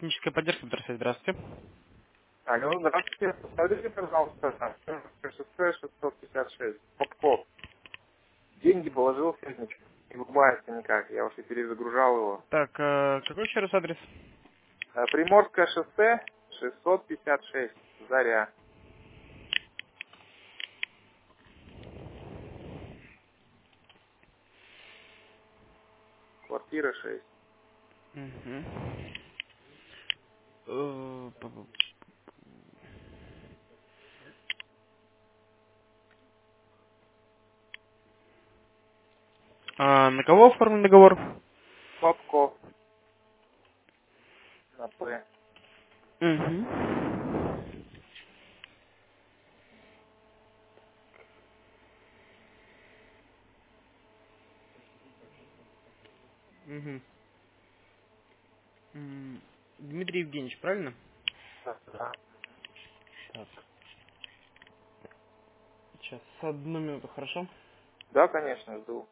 Техническая поддержка, здравствуйте. Алло, здравствуйте. Посмотрите, пожалуйста, на ШСС 656. Поп-поп. Деньги положил сегодня, не врубается никак. Я уже перезагружал его. Так, какой еще раз адрес? Приморское шоссе 656. Заря. Квартира 6. Мгм. На кого оформлен договор? Попков. На П. Мгм. Мгм. Дмитрий Евгеньевич, правильно? Да. Так, сейчас, одну минуту, хорошо? Да, конечно, жду.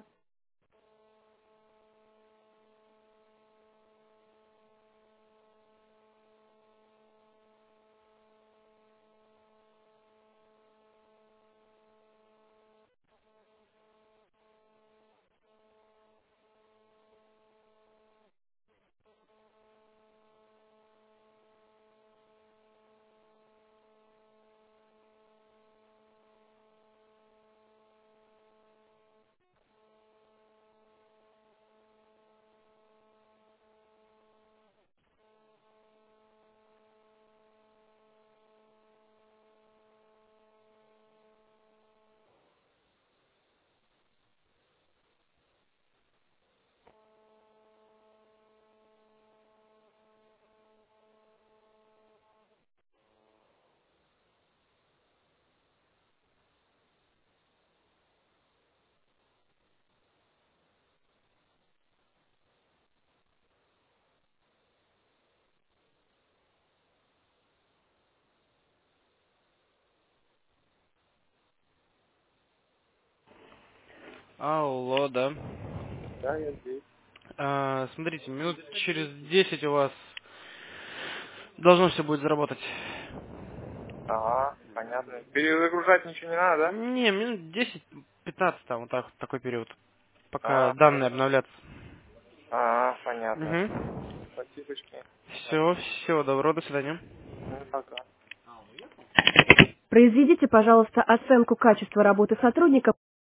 Алло, да. Да, я здесь. Смотрите, минут через 10 у вас должно все будет заработать. Ага, понятно. Перезагружать ничего не надо, да? Не, минут 10-15 там, вот так, такой период. Пока А, данные обновлятся. понятно. Угу. Спасибочки. Все, всего доброго, до свидания. Пока. Произведите, пожалуйста, оценку качества работы сотрудника